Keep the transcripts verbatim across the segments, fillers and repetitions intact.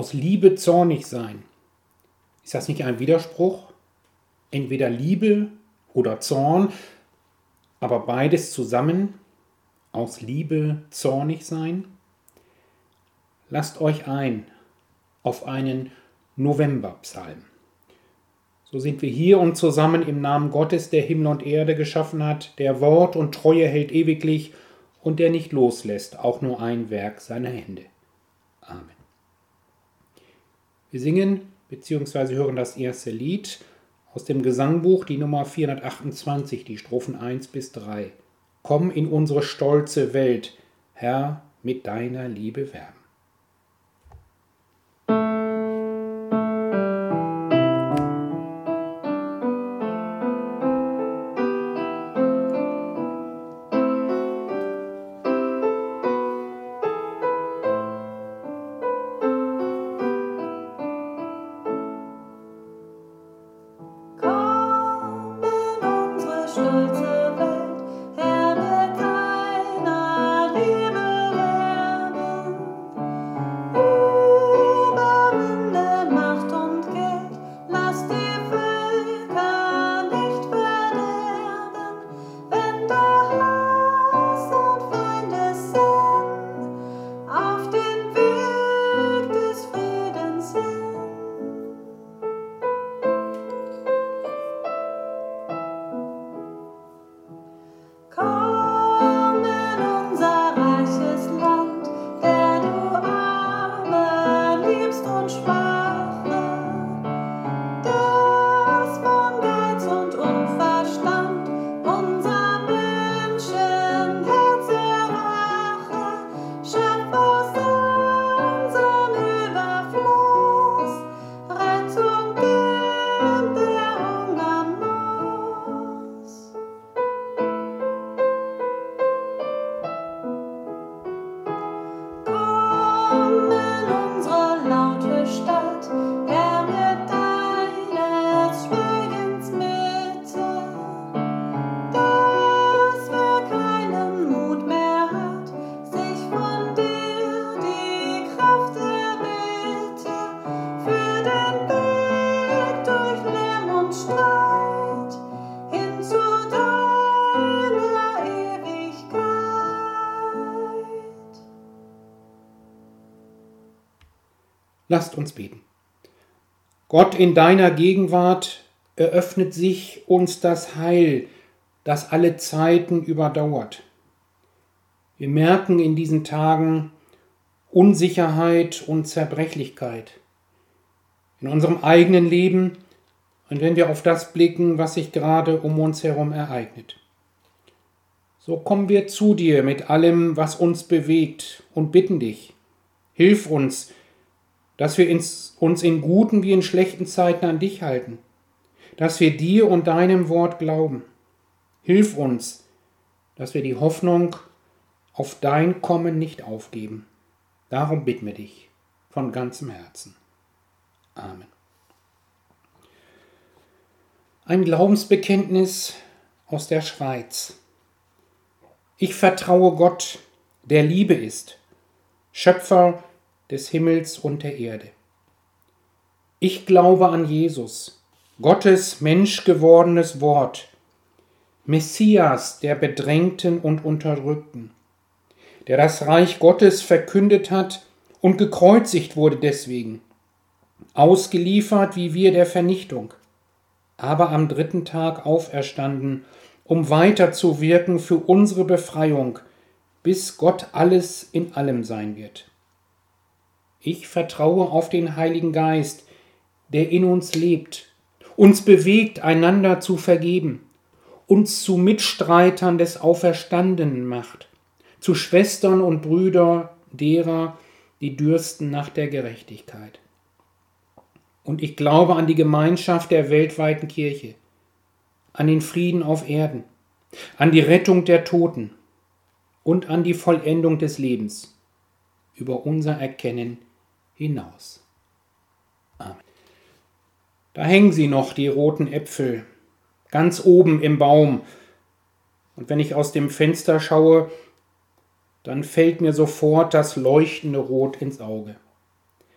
aus Liebe zornig sein. Ist das nicht ein Widerspruch? Entweder Liebe oder Zorn, aber beides zusammen, aus Liebe zornig sein? Lasst euch ein auf einen Novemberpsalm. So sind wir hier und zusammen im Namen Gottes, der Himmel und Erde geschaffen hat, der Wort und Treue hält ewiglich und der nicht loslässt, auch nur ein Werk seiner Hände. Amen. Wir singen bzw. hören das erste Lied aus dem Gesangbuch, die Nummer vierhundertachtundzwanzig, die Strophen eins bis drei. Komm in unsere stolze Welt, Herr, mit deiner Liebe werben. Lasst uns beten. Gott, in deiner Gegenwart eröffnet sich uns das Heil, das alle Zeiten überdauert. Wir merken in diesen Tagen Unsicherheit und Zerbrechlichkeit in unserem eigenen Leben und wenn wir auf das blicken, was sich gerade um uns herum ereignet. So kommen wir zu dir mit allem, was uns bewegt und bitten dich, hilf uns, dass wir uns in guten wie in schlechten Zeiten an dich halten, dass wir dir und deinem Wort glauben. Hilf uns, dass wir die Hoffnung auf dein Kommen nicht aufgeben. Darum bitten wir dich von ganzem Herzen. Amen. Ein Glaubensbekenntnis aus der Schweiz. Ich vertraue Gott, der Liebe ist, Schöpfer des Himmels und der Erde. Ich glaube an Jesus, Gottes menschgewordenes Wort, Messias der Bedrängten und Unterdrückten, der das Reich Gottes verkündet hat und gekreuzigt wurde deswegen, ausgeliefert wie wir der Vernichtung, aber am dritten Tag auferstanden, um weiter zu wirken für unsere Befreiung, bis Gott alles in allem sein wird. Ich vertraue auf den Heiligen Geist, der in uns lebt, uns bewegt, einander zu vergeben, uns zu Mitstreitern des Auferstandenen macht, zu Schwestern und Brüdern derer, die dürsten nach der Gerechtigkeit. Und ich glaube an die Gemeinschaft der weltweiten Kirche, an den Frieden auf Erden, an die Rettung der Toten und an die Vollendung des Lebens, über unser Erkennen hinaus. Amen. Da hängen sie noch, die roten Äpfel, ganz oben im Baum. Und wenn ich aus dem Fenster schaue, dann fällt mir sofort das leuchtende Rot ins Auge.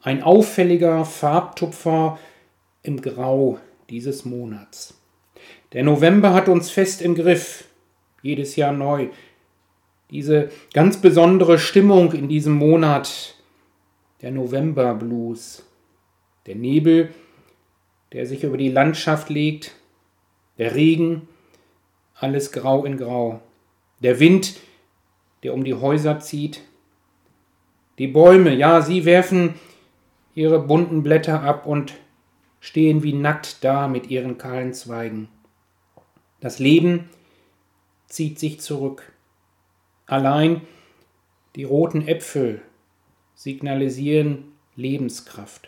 ein auffälliger Farbtupfer im Grau dieses Monats. Der November hat uns fest im Griff, jedes Jahr neu. Diese ganz besondere Stimmung in diesem Monat, der Novemberblues, der Nebel, der sich über die Landschaft legt, der Regen, alles grau in grau, der Wind, der um die Häuser zieht, die Bäume, ja, sie werfen ihre bunten Blätter ab und stehen wie nackt da mit ihren kahlen Zweigen. Das Leben zieht sich zurück. Allein die roten Äpfel signalisieren Lebenskraft.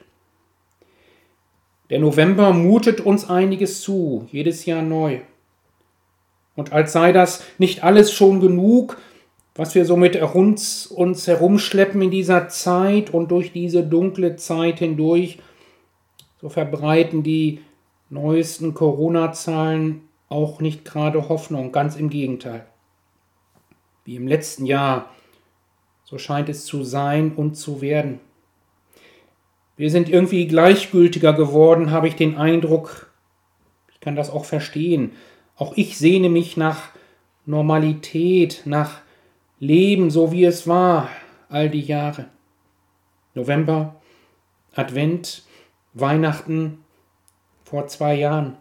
Der November mutet uns einiges zu, jedes Jahr neu. Und als sei das nicht alles schon genug, was wir so mit uns, uns herumschleppen in dieser Zeit und durch diese dunkle Zeit hindurch, so verbreiten die neuesten Corona-Zahlen auch nicht gerade Hoffnung, ganz im Gegenteil. Wie im letzten Jahr, so scheint es zu sein und zu werden. Wir sind irgendwie gleichgültiger geworden, habe ich den Eindruck. Ich kann das auch verstehen. Auch ich sehne mich nach Normalität, nach Leben, so wie es war, all die Jahre. November, Advent, Weihnachten vor zwei Jahren.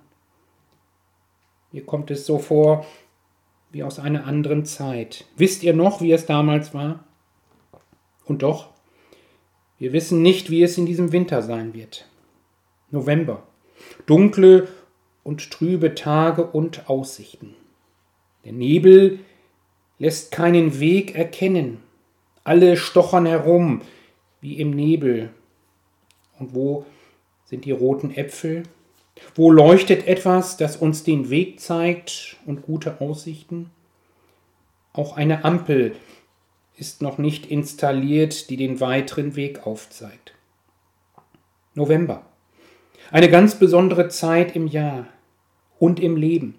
Mir kommt es so vor wie aus einer anderen Zeit. Wisst ihr noch, wie es damals war? Und doch, wir wissen nicht, wie es in diesem Winter sein wird. November. Dunkle und trübe Tage und Aussichten. Der Nebel lässt keinen Weg erkennen. Alle stochern herum, wie im Nebel. Und wo sind die roten Äpfel? Wo leuchtet etwas, das uns den Weg zeigt und gute Aussichten? Auch eine Ampel ist noch nicht installiert, die den weiteren Weg aufzeigt. November. Eine ganz besondere Zeit im Jahr und im Leben.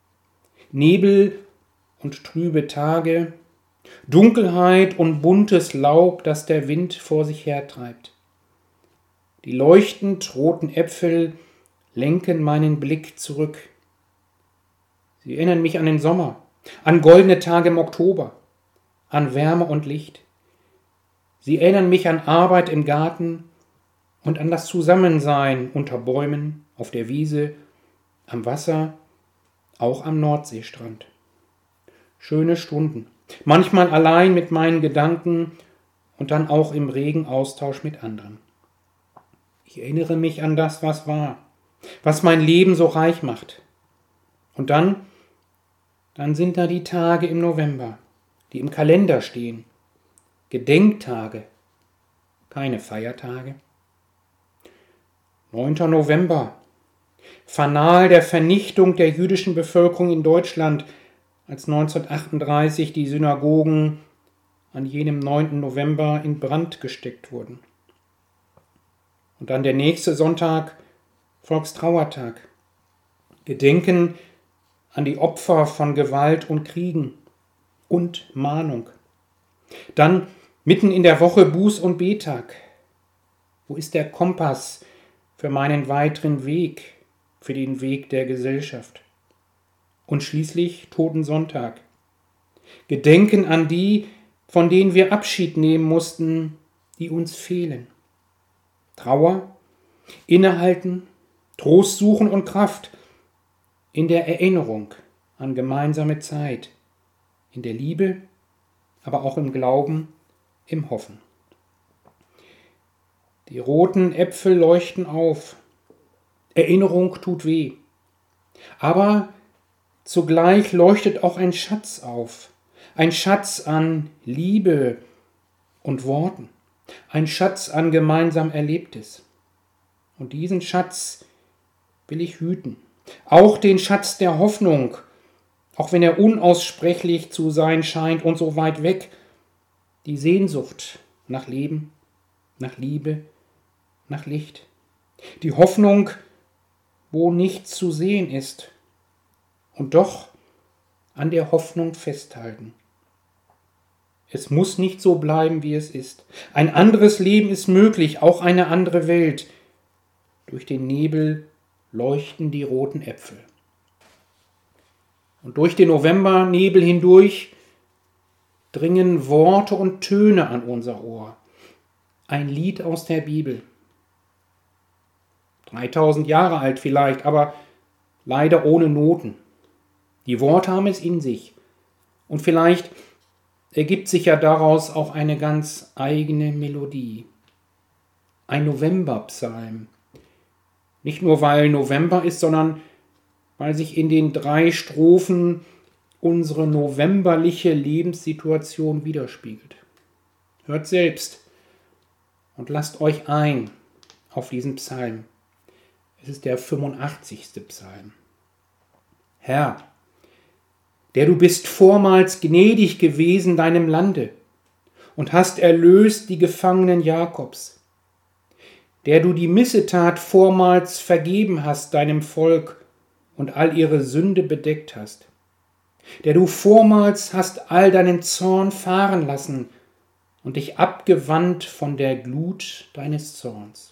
Nebel und trübe Tage, Dunkelheit und buntes Laub, das der Wind vor sich hertreibt. Die leuchtend roten Äpfel lenken meinen Blick zurück. Sie erinnern mich an den Sommer, an goldene Tage im Oktober, an Wärme und Licht. Sie erinnern mich an Arbeit im Garten und an das Zusammensein unter Bäumen, auf der Wiese, am Wasser, auch am Nordseestrand. Schöne Stunden, manchmal allein mit meinen Gedanken und dann auch im regen Austausch mit anderen. Ich erinnere mich an das, was war, was mein Leben so reich macht. Und dann, dann sind da die Tage im November, die im Kalender stehen. Gedenktage, keine Feiertage. neunter November, Fanal der Vernichtung der jüdischen Bevölkerung in Deutschland, als neunzehnhundertachtunddreißig die Synagogen an jenem neunten November in Brand gesteckt wurden. Und dann der nächste Sonntag, Volkstrauertag. Gedenken an die Opfer von Gewalt und Kriegen und Mahnung. Dann mitten in der Woche Buß- und Bettag. Wo ist der Kompass für meinen weiteren Weg, für den Weg der Gesellschaft? Und schließlich Totensonntag. Gedenken an die, von denen wir Abschied nehmen mussten, die uns fehlen. Trauer, innehalten, Trost suchen und Kraft in der Erinnerung an gemeinsame Zeit, in der Liebe, aber auch im Glauben, im Hoffen. Die roten Äpfel leuchten auf. Erinnerung tut weh. Aber zugleich leuchtet auch ein Schatz auf. Ein Schatz an Liebe und Worten. Ein Schatz an gemeinsam Erlebtes. Und diesen Schatz will ich hüten. Auch den Schatz der Hoffnung, auch wenn er unaussprechlich zu sein scheint und so weit weg. Die Sehnsucht nach Leben, nach Liebe, nach Licht. Die Hoffnung, wo nichts zu sehen ist. Und doch an der Hoffnung festhalten. Es muss nicht so bleiben, wie es ist. Ein anderes Leben ist möglich, auch eine andere Welt. Durch den Nebel leuchten die roten Äpfel. Und durch den Novembernebel hindurch dringen Worte und Töne an unser Ohr. Ein Lied aus der Bibel. dreitausend Jahre alt vielleicht, aber leider ohne Noten. Die Worte haben es in sich. Und vielleicht ergibt sich ja daraus auch eine ganz eigene Melodie. Ein Novemberpsalm. Nicht nur, weil November ist, sondern weil sich in den drei Strophen unsere novemberliche Lebenssituation widerspiegelt. Hört selbst und lasst euch ein auf diesen Psalm. Es ist der fünfundachtzigste Psalm. Herr, der du bist vormals gnädig gewesen deinem Lande und hast erlöst die Gefangenen Jakobs, der du die Missetat vormals vergeben hast deinem Volk und all ihre Sünde bedeckt hast, der du vormals hast all deinen Zorn fahren lassen und dich abgewandt von der Glut deines Zorns.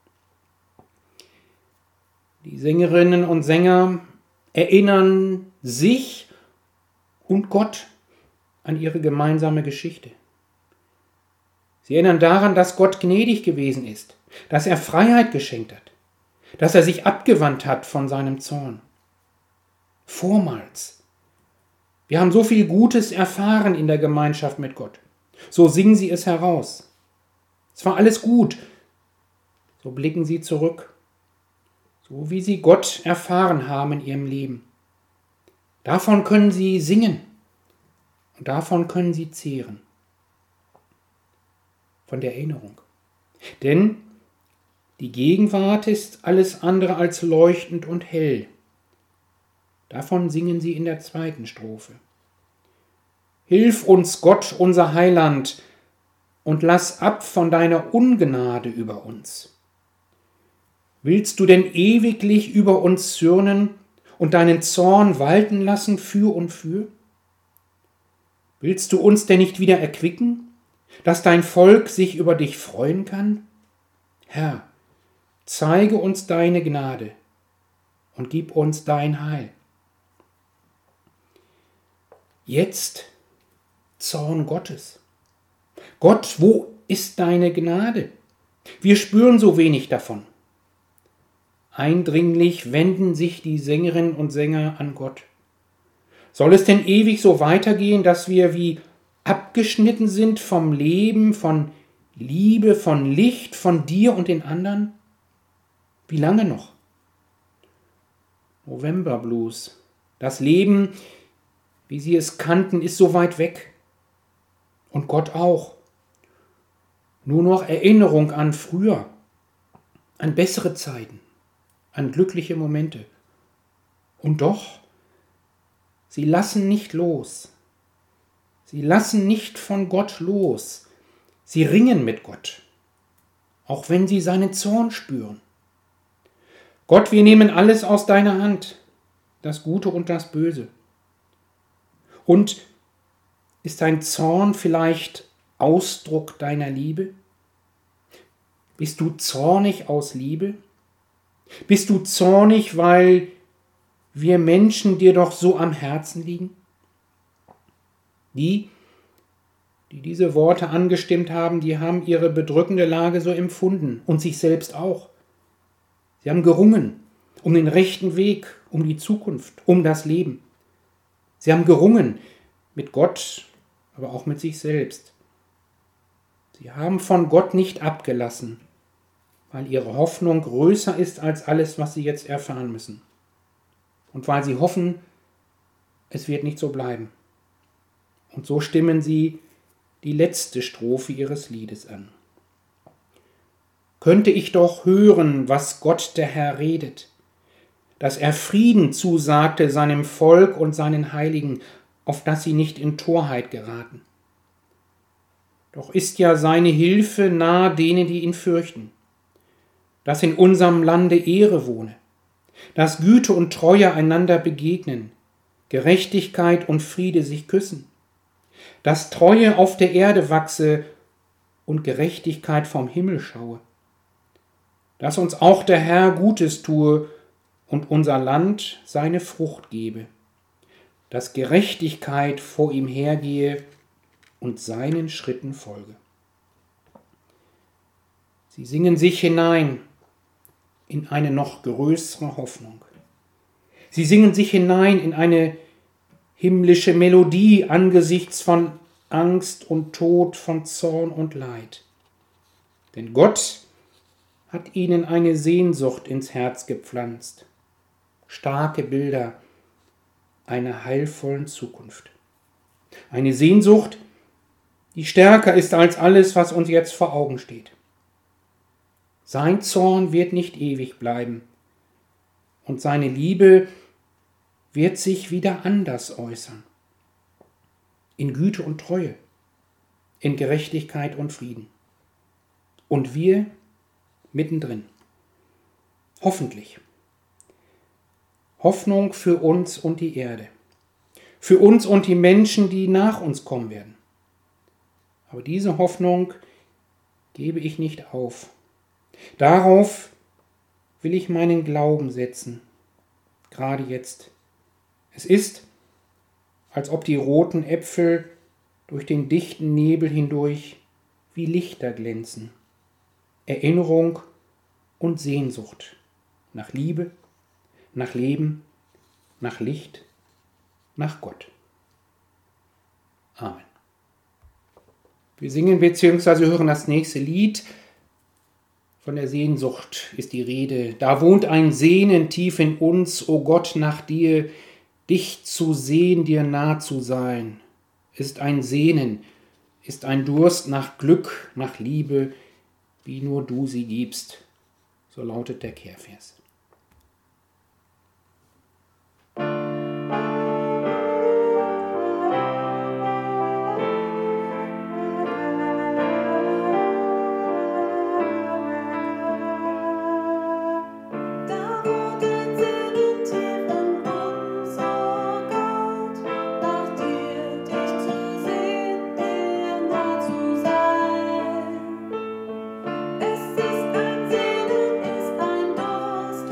Die Sängerinnen und Sänger erinnern sich und Gott an ihre gemeinsame Geschichte. Sie erinnern daran, dass Gott gnädig gewesen ist, dass er Freiheit geschenkt hat, dass er sich abgewandt hat von seinem Zorn. Vormals. Wir haben so viel Gutes erfahren in der Gemeinschaft mit Gott. So singen sie es heraus. Es war alles gut. So blicken sie zurück. So wie sie Gott erfahren haben in ihrem Leben. Davon können sie singen und davon können sie zehren. Von der Erinnerung. Denn die Gegenwart ist alles andere als leuchtend und hell. Davon singen sie in der zweiten Strophe. Hilf uns, Gott, unser Heiland, und lass ab von deiner Ungnade über uns. Willst du denn ewiglich über uns zürnen und deinen Zorn walten lassen für und für? Willst du uns denn nicht wieder erquicken, dass dein Volk sich über dich freuen kann? Herr, zeige uns deine Gnade und gib uns dein Heil. Jetzt Zorn Gottes. Gott, wo ist deine Gnade? Wir spüren so wenig davon. Eindringlich wenden sich die Sängerinnen und Sänger an Gott. Soll es denn ewig so weitergehen, dass wir wie abgeschnitten sind vom Leben, von Liebe, von Licht, von dir und den anderen? Wie lange noch? Novemberblues. Das Leben, wie sie es kannten, ist so weit weg. Und Gott auch. Nur noch Erinnerung an früher, an bessere Zeiten, an glückliche Momente. Und doch, sie lassen nicht los. Sie lassen nicht von Gott los. Sie ringen mit Gott, auch wenn sie seinen Zorn spüren. Gott, wir nehmen alles aus deiner Hand, das Gute und das Böse. Und ist dein Zorn vielleicht Ausdruck deiner Liebe? Bist du zornig aus Liebe? Bist du zornig, weil wir Menschen dir doch so am Herzen liegen? Die, die diese Worte angestimmt haben, die haben ihre bedrückende Lage so empfunden und sich selbst auch. Sie haben gerungen um den rechten Weg, um die Zukunft, um das Leben. Sie haben gerungen mit Gott, aber auch mit sich selbst. Sie haben von Gott nicht abgelassen, weil ihre Hoffnung größer ist als alles, was sie jetzt erfahren müssen. Und weil sie hoffen, es wird nicht so bleiben. Und so stimmen sie die letzte Strophe ihres Liedes an. Könnte ich doch hören, was Gott der Herr redet, dass er Frieden zusagte seinem Volk und seinen Heiligen, auf dass sie nicht in Torheit geraten. Doch ist ja seine Hilfe nahe denen, die ihn fürchten, dass in unserem Lande Ehre wohne, dass Güte und Treue einander begegnen, Gerechtigkeit und Friede sich küssen, dass Treue auf der Erde wachse und Gerechtigkeit vom Himmel schaue. Dass uns auch der Herr Gutes tue und unser Land seine Frucht gebe, dass Gerechtigkeit vor ihm hergehe und seinen Schritten folge. Sie singen sich hinein in eine noch größere Hoffnung. Sie singen sich hinein in eine himmlische Melodie angesichts von Angst und Tod, von Zorn und Leid. Denn Gott hat ihnen eine Sehnsucht ins Herz gepflanzt. Starke Bilder einer heilvollen Zukunft. Eine Sehnsucht, die stärker ist als alles, was uns jetzt vor Augen steht. Sein Zorn wird nicht ewig bleiben und seine Liebe wird sich wieder anders äußern. In Güte und Treue, in Gerechtigkeit und Frieden. Und wir mittendrin. Hoffentlich. Hoffnung für uns und die Erde. Für uns und die Menschen, die nach uns kommen werden. Aber diese Hoffnung gebe ich nicht auf. Darauf will ich meinen Glauben setzen, gerade jetzt. Es ist, als ob die roten Äpfel durch den dichten Nebel hindurch wie Lichter glänzen. Erinnerung und Sehnsucht nach Liebe, nach Leben, nach Licht, nach Gott. Amen. Wir singen bzw. hören das nächste Lied. Von der Sehnsucht ist die Rede. Da wohnt ein Sehnen tief in uns, o Gott, nach dir, dich zu sehen, dir nah zu sein. Ist ein Sehnen, ist ein Durst nach Glück, nach Liebe, wie nur du sie gibst. So lautet der Kehrvers. Es ist ein Sehnen, ist ein Durst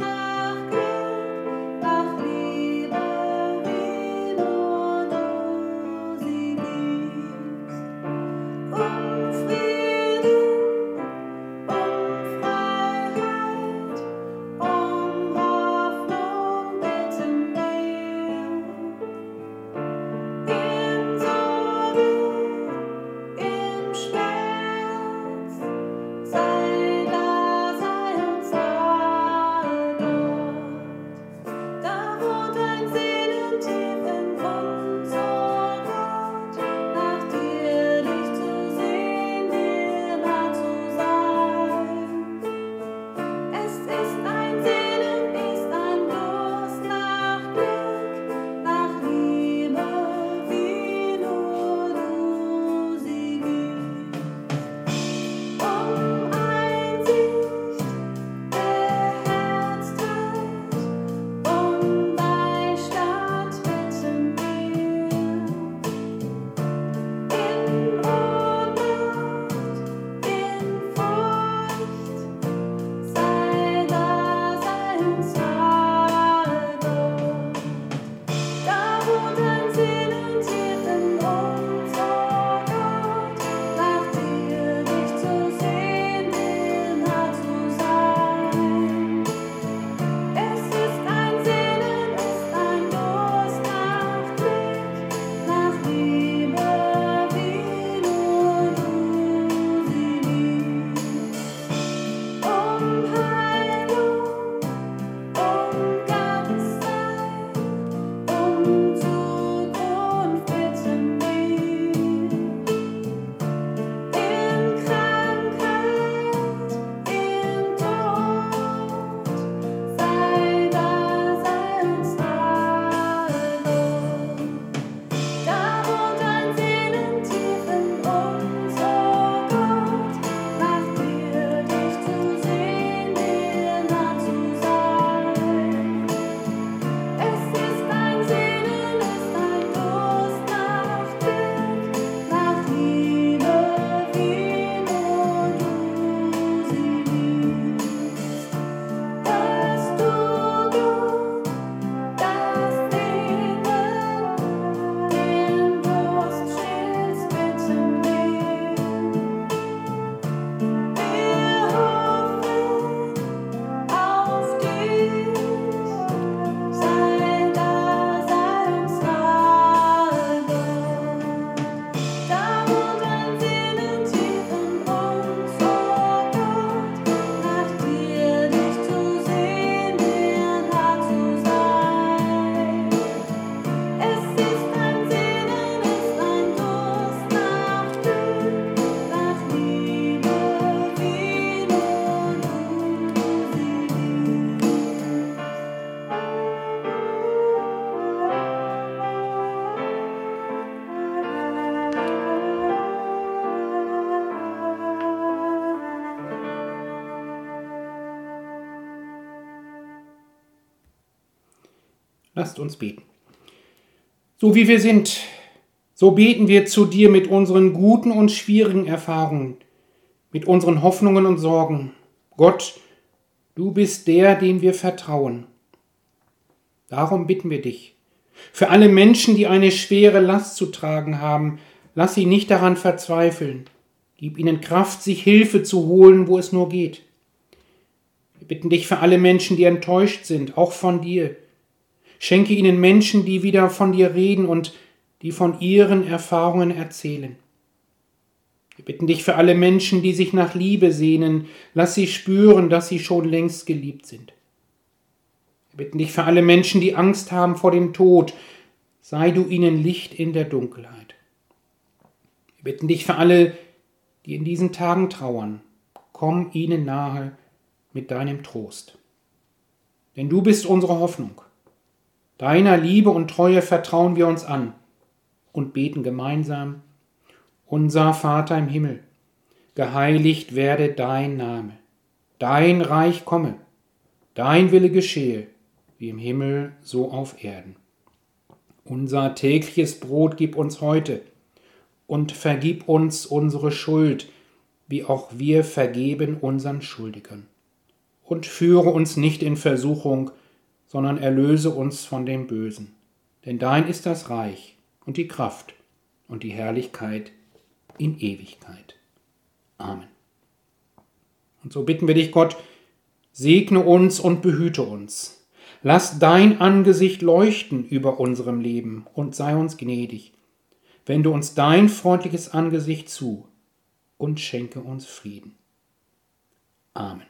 Lasst uns beten. So wie wir sind, so beten wir zu dir mit unseren guten und schwierigen Erfahrungen, mit unseren Hoffnungen und Sorgen. Gott, du bist der, dem wir vertrauen. Darum bitten wir dich. Für alle Menschen, die eine schwere Last zu tragen haben, lass sie nicht daran verzweifeln. Gib ihnen Kraft, sich Hilfe zu holen, wo es nur geht. Wir bitten dich für alle Menschen, die enttäuscht sind, auch von dir. Schenke ihnen Menschen, die wieder von dir reden und die von ihren Erfahrungen erzählen. Wir bitten dich für alle Menschen, die sich nach Liebe sehnen. Lass sie spüren, dass sie schon längst geliebt sind. Wir bitten dich für alle Menschen, die Angst haben vor dem Tod. Sei du ihnen Licht in der Dunkelheit. Wir bitten dich für alle, die in diesen Tagen trauern. Komm ihnen nahe mit deinem Trost. Denn du bist unsere Hoffnung. Deiner Liebe und Treue vertrauen wir uns an und beten gemeinsam: Unser Vater im Himmel, geheiligt werde dein Name. Dein Reich komme, dein Wille geschehe, wie im Himmel, so auf Erden. Unser tägliches Brot gib uns heute und vergib uns unsere Schuld, wie auch wir vergeben unseren Schuldigern. Und führe uns nicht in Versuchung, sondern erlöse uns von dem Bösen. Denn dein ist das Reich und die Kraft und die Herrlichkeit in Ewigkeit. Amen. Und so bitten wir dich, Gott, segne uns und behüte uns. Lass dein Angesicht leuchten über unserem Leben und sei uns gnädig. Wende uns dein freundliches Angesicht zu und schenke uns Frieden. Amen.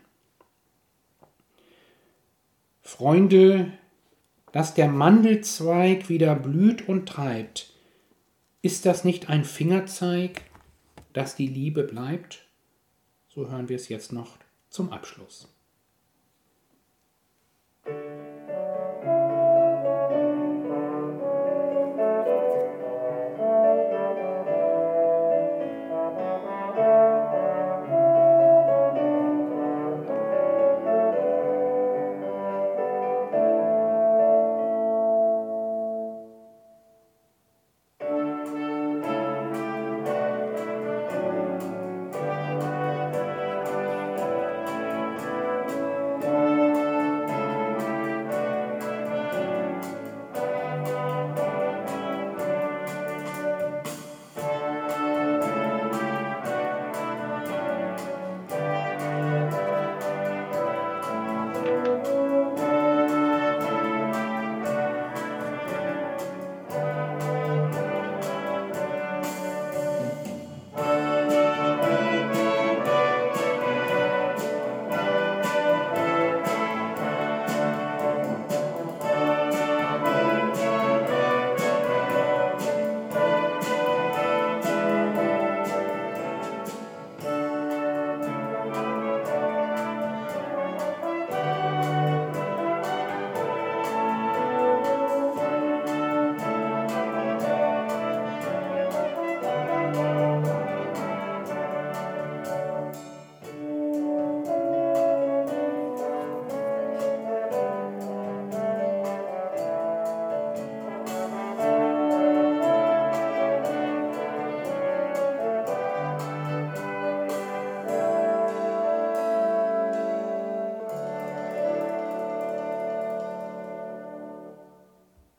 Freunde, dass der Mandelzweig wieder blüht und treibt, ist das nicht ein Fingerzeig, dass die Liebe bleibt? So hören wir es jetzt noch zum Abschluss.